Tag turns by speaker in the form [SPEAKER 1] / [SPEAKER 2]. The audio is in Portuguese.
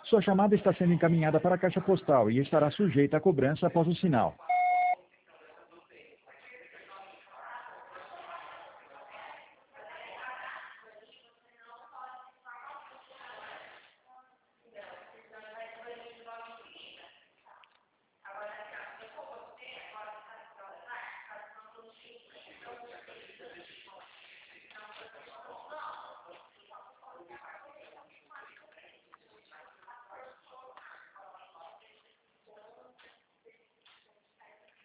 [SPEAKER 1] Sua chamada está sendo encaminhada para a caixa postal e estará sujeita a cobrança após o sinal.